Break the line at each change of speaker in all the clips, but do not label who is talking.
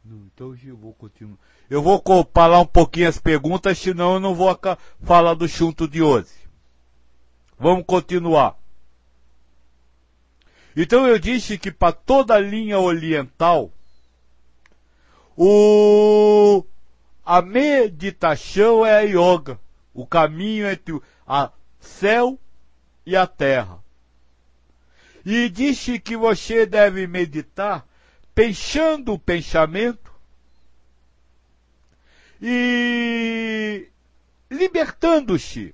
Então hoje eu vou continuar. Eu vou falar um pouquinho as perguntas, senão eu não vou falar do chunto de hoje. Vamos continuar. Então eu disse que para toda a linha oriental, a meditação é a yoga, o caminho entre o céu e a terra. E disse que você deve meditar pensando o pensamento e libertando-se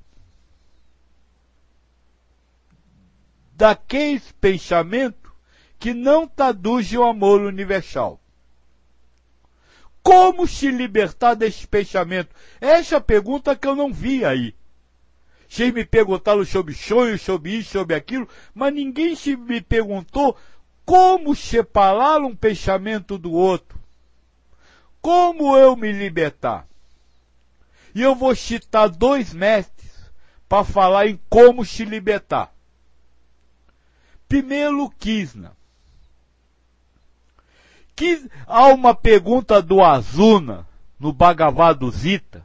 daqueles pensamentos que não traduzem o amor universal. Como se libertar desse pensamento? Essa é a pergunta que eu não vi aí. Vocês me perguntaram sobre sonhos, sobre isso, sobre aquilo, mas ninguém se me perguntou como separar um pensamento do outro. Como eu me libertar? E eu vou citar 2 mestres para falar em como se libertar. Primeiro, Krishna. Há uma pergunta do Arjuna, no Bhagavad Gita,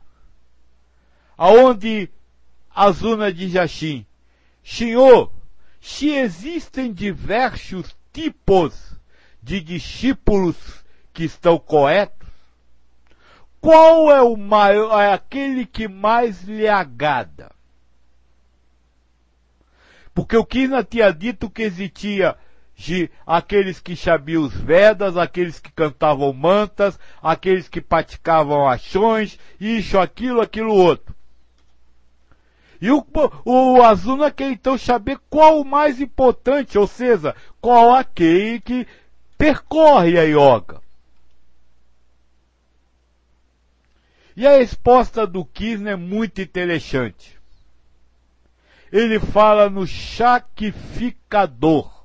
aonde Arjuna diz assim: Senhor, se existem diversos tipos de discípulos que estão corretos, qual é o maior, é aquele que mais lhe agrada? Porque o Krishna tinha dito que existia aqueles que sabiam os Vedas, aqueles que cantavam mantas, aqueles que praticavam ações, isso, aquilo outro. E o Arjuna quer então saber qual o mais importante, ou seja, qual aquele que percorre a yoga. E a resposta do Krishna é muito interessante. Ele fala no sacrificador,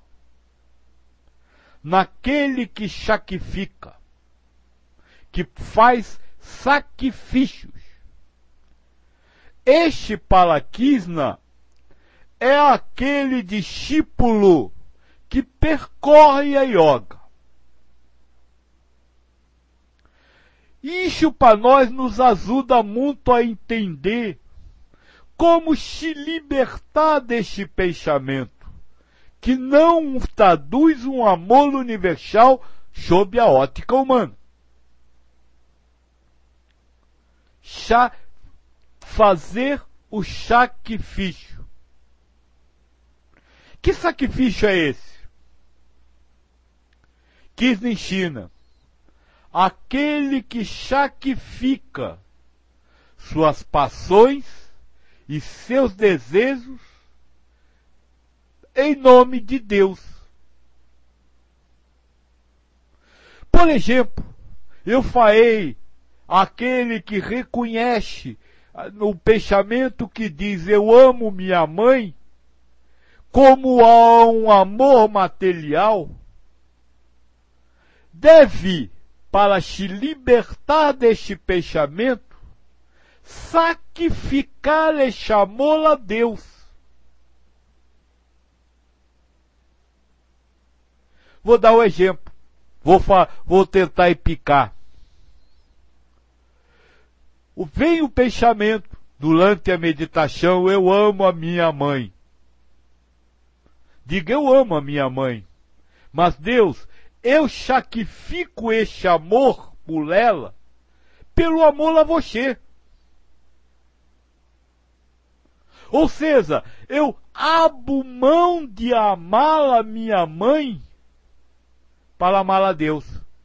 naquele que sacrifica, que faz sacrifícios. Este para Krishna é aquele discípulo que percorre a yoga. Isso para nós nos ajuda muito a entender como se libertar deste pensamento, que não traduz um amor universal sob a ótica humana. Fazer o sacrifício. Que sacrifício é esse? Krishna ensina: aquele que sacrifica suas paixões e seus desejos em nome de Deus. Por exemplo, eu falei, aquele que reconhece no pensamento que diz eu amo minha mãe, como há um amor material, deve, para se libertar deste pensamento, sacrificar este amor a Deus. Vou dar um exemplo. Vou tentar explicar. Vem o pensamento, durante a meditação, eu amo a minha mãe. Diga, eu amo a minha mãe. Mas Deus, eu sacrifico este amor por ela, pelo amor a você. Ou seja, eu abro mão de amar a minha mãe para amar a Deus.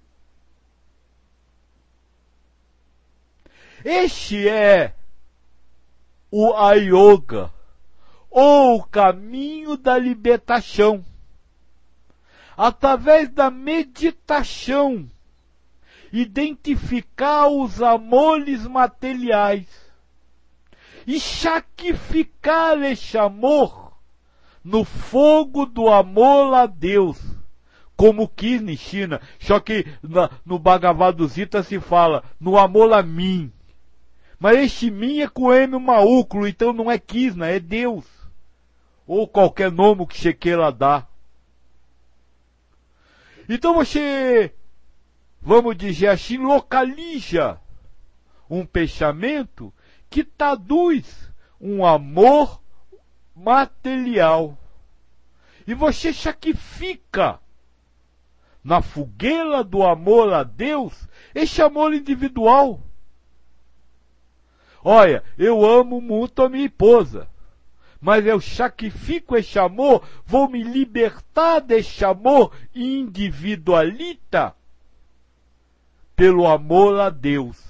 Este é a yoga, ou o caminho da libertação. Através da meditação, identificar os amores materiais e sacrificar este amor no fogo do amor a Deus, como Krishna ensina. Só que no Bhagavad Gita se fala no amor a mim. Mas este mim é com M maiúsculo, então não é Krishna, é Deus. Ou qualquer nome que você queira dar. Então você vamos dizer assim, localiza um pensamento que traduz um amor material. E você sacrifica na fogueira do amor a Deus esse amor individual. Olha, eu amo muito a minha esposa, mas eu sacrifico esse amor, vou me libertar desse amor individualista pelo amor a Deus.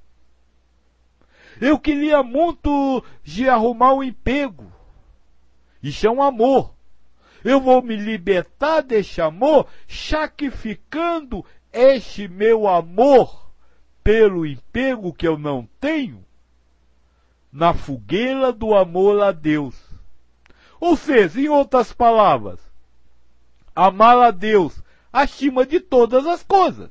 Eu queria muito de arrumar um emprego. Isso é um amor. Eu vou me libertar desse amor, sacrificando este meu amor pelo emprego que eu não tenho, na fogueira do amor a Deus. Ou seja, em outras palavras, amar a Deus acima de todas as coisas.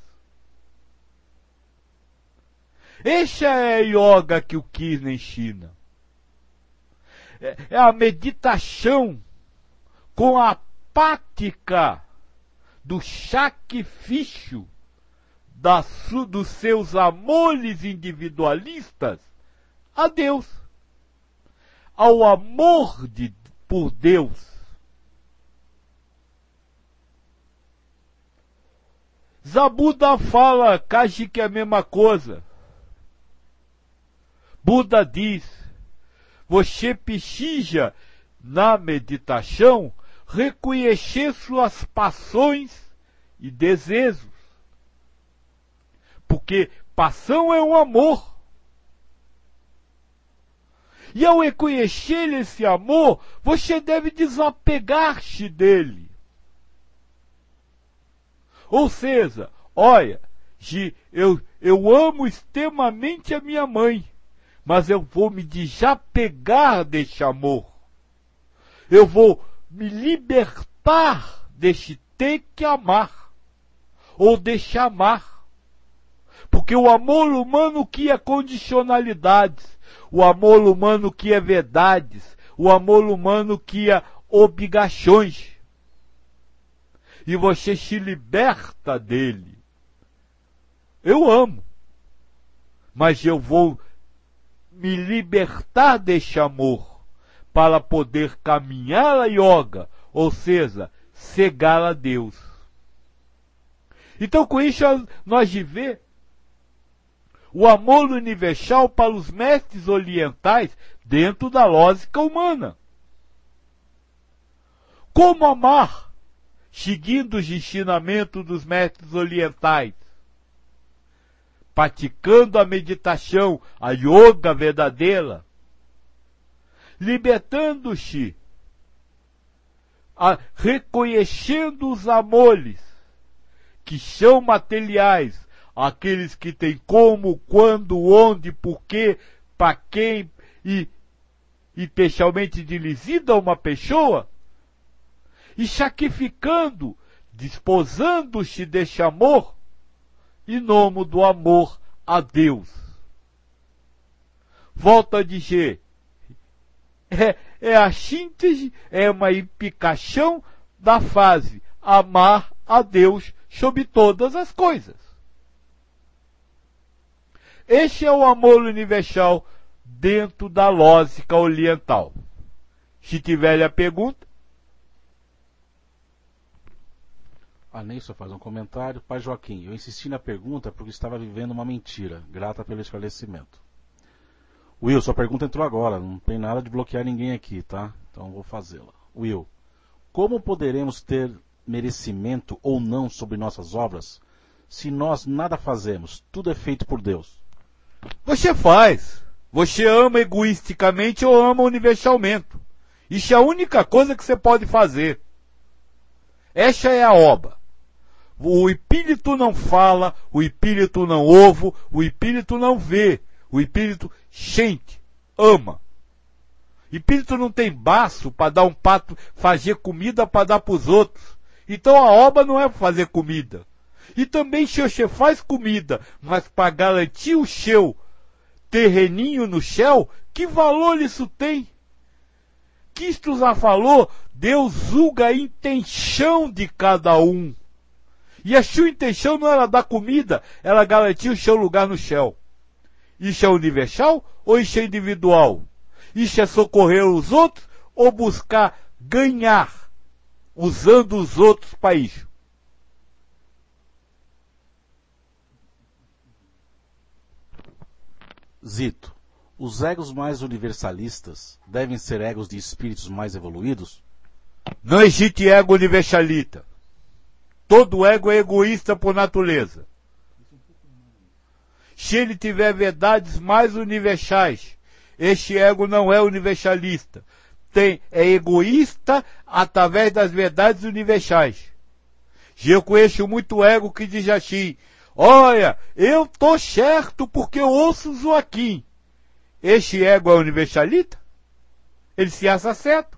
Esta é a yoga que o Krishna ensina. É a meditação com a prática do sacrifício dos seus amores individualistas a Deus, ao amor por Deus. Zabuda fala quase que é a mesma coisa. Buda diz, você precisa, na meditação, reconhecer suas paixões e desejos. Porque paixão é um amor. E ao reconhecer esse amor, você deve desapegar-se dele. Ou seja, olha, eu amo extremamente a minha mãe, mas eu vou me desapegar deste amor. Eu vou me libertar deste ter que amar, ou deixar amar. Porque o amor humano que é condicionalidades, o amor humano que é verdades, o amor humano que é obrigações. E você se liberta dele. Eu amo, mas eu vou me libertar deste amor para poder caminhar a yoga, ou seja, cegar a Deus. Então com isso nós vemos o amor universal para os mestres orientais dentro da lógica humana. Como amar, seguindo os ensinamentos dos mestres orientais? Praticando a meditação, a yoga verdadeira, libertando-se, reconhecendo os amores que são materiais, aqueles que têm como, quando, onde, porquê, para quem e especialmente dirigido a uma pessoa, e sacrificando, desposando-se desse amor, em nome do amor a Deus. Volto a dizer, é a síntese, é uma implicação da frase amar a Deus sobre todas as coisas. Este é o amor universal dentro da lógica oriental. Se tiver a pergunta.
A Neissa faz um comentário. Pai Joaquim, eu insisti na pergunta porque estava vivendo uma mentira. Grata pelo esclarecimento. Will, sua pergunta entrou agora. Não tem nada de bloquear ninguém aqui, tá? Então vou fazê-la. Will, como poderemos ter merecimento ou não sobre nossas obras se nós nada fazemos? Tudo é feito por Deus.
Você faz. Você ama egoisticamente ou ama universalmente. Isso é a única coisa que você pode fazer. Esta é a obra. O espírito não fala, o espírito não ouve, o espírito não vê, o espírito sente, ama. O espírito não tem baço para dar um pato, fazer comida para dar para os outros. Então a obra não é fazer comida. E também se você faz comida, mas para garantir o seu terreninho no céu, que valor isso tem? Cristo já falou, Deus julga a intenção de cada um. E a sua intenção não era dar comida, era garantir o seu lugar no céu. Isso é universal ou isso é individual? Isso é socorrer os outros ou buscar ganhar usando os outros para isso?
Zito, os egos mais universalistas devem ser egos de espíritos mais evoluídos?
Não existe ego universalista. Todo ego é egoísta por natureza. Se ele tiver verdades mais universais, este ego não é universalista. É egoísta através das verdades universais. Eu conheço muito ego que diz assim: olha, eu tô certo porque eu ouço o Joaquim. Este ego é universalista? Ele se acha certo.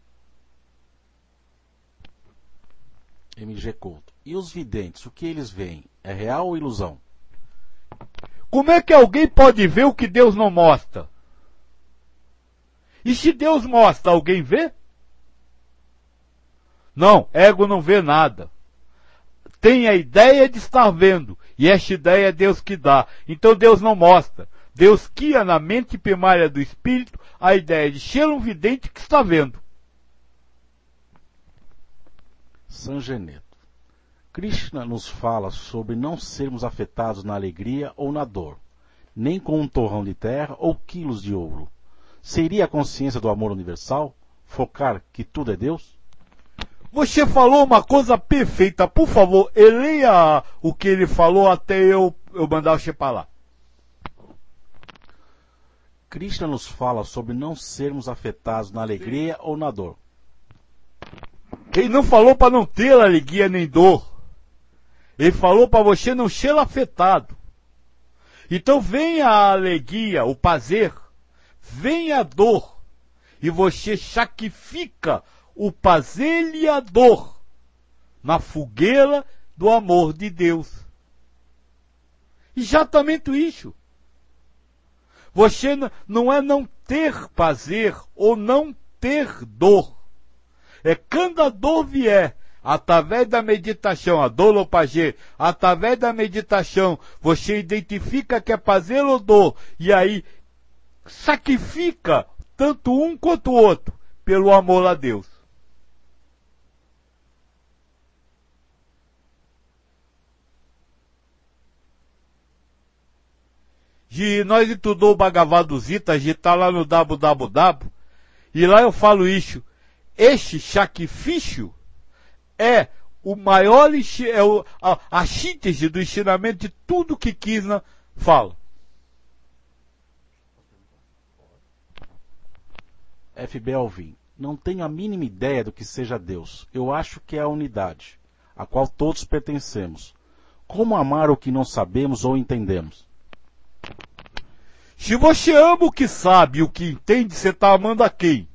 MG Couto. E os videntes, o que eles veem? É real ou ilusão?
Como é que alguém pode ver o que Deus não mostra? E se Deus mostra, alguém vê? Não, ego não vê nada. Tem a ideia de estar vendo, e esta ideia é Deus que dá. Então Deus não mostra. Deus cria na mente primária do espírito a ideia de ser um vidente que está vendo.
Sangeneto. Krishna nos fala sobre não sermos afetados na alegria ou na dor, nem com um torrão de terra ou quilos de ouro. Seria a consciência do amor universal focar que tudo é Deus?
Você falou uma coisa perfeita. Por favor, leia o que ele falou até eu mandar você para lá.
Krishna nos fala sobre não sermos afetados na alegria ou na dor.
Ele não falou para não ter alegria nem dor. Ele falou para você não ser afetado. Então vem a alegria, o prazer, vem a dor, e você sacrifica o prazer e a dor na fogueira do amor de Deus. Exatamente isso. Você não é não ter prazer ou não ter dor. É quando a dor vier, através da meditação, a dolopagia, através da meditação, você identifica que é prazer ou dor, e aí sacrifica tanto um quanto o outro, pelo amor a Deus. E nós estudou o Bhagavad Gita, a gente está lá no www, e lá eu falo isso. Este sacrifício é o maior, a síntese do ensinamento de tudo que Krishna fala.
FB Alvim. Não tenho a mínima ideia do que seja Deus. Eu acho que é a unidade, a qual todos pertencemos. Como amar o que não sabemos ou entendemos?
Se você ama o que sabe e o que entende, você está amando a quem?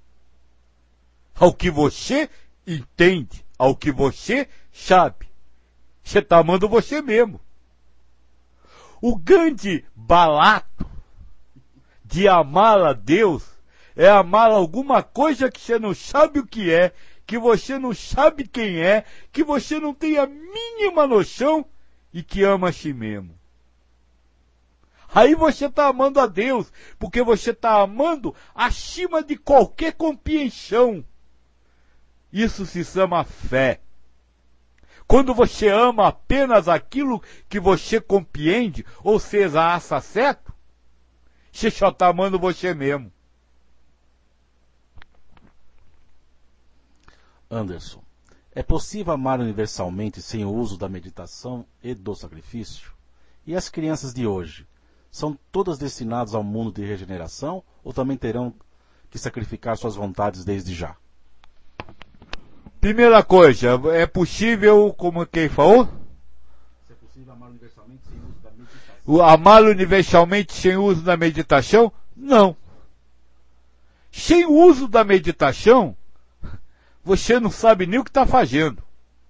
Ao que você entende, ao que você sabe. Você está amando você mesmo. O grande barato de amar a Deus é amar alguma coisa que você não sabe o que é, que você não sabe quem é, que você não tem a mínima noção e que ama a si mesmo. Aí você está amando a Deus, porque você está amando acima de qualquer compreensão. Isso se chama fé. Quando você ama apenas aquilo que você compreende, ou seja, acha certo, você só está amando você mesmo.
Anderson. É possível amar universalmente sem o uso da meditação e do sacrifício? E as crianças de hoje? São todas destinadas ao mundo de regeneração ou também terão que sacrificar suas vontades desde já?
Primeira coisa, é possível, como quem falou?
É possível amar universalmente sem uso da meditação?
Amar universalmente sem uso da meditação? Não. Sem o uso da meditação, você não sabe nem o que está fazendo.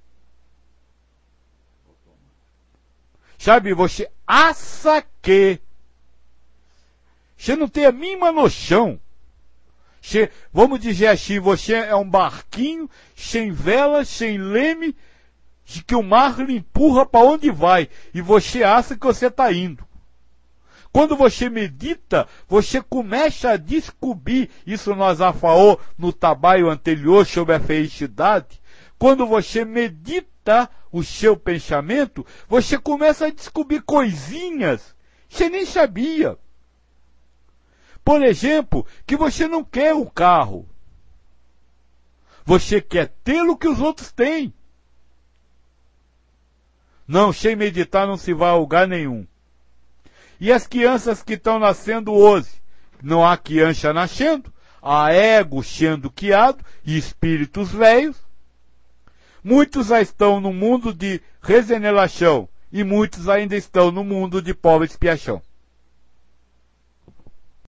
Sabe, você acha que você não tem a mínima noção. Vamos dizer assim, você é um barquinho, sem vela, sem leme, de que o mar lhe empurra para onde vai e você acha que você está indo. Quando você medita, você começa a descobrir, isso nós já falou no trabalho anterior sobre a felicidade, quando você medita o seu pensamento, você começa a descobrir coisinhas que você nem sabia. Por exemplo, que você não quer o carro. Você quer ter o que os outros têm. Não, sem meditar não se vai a lugar nenhum. E as crianças que estão nascendo hoje? Não há criança nascendo, há ego sendo criado e espíritos velhos. Muitos já estão no mundo de regeneração e muitos ainda estão no mundo de pobre expiação.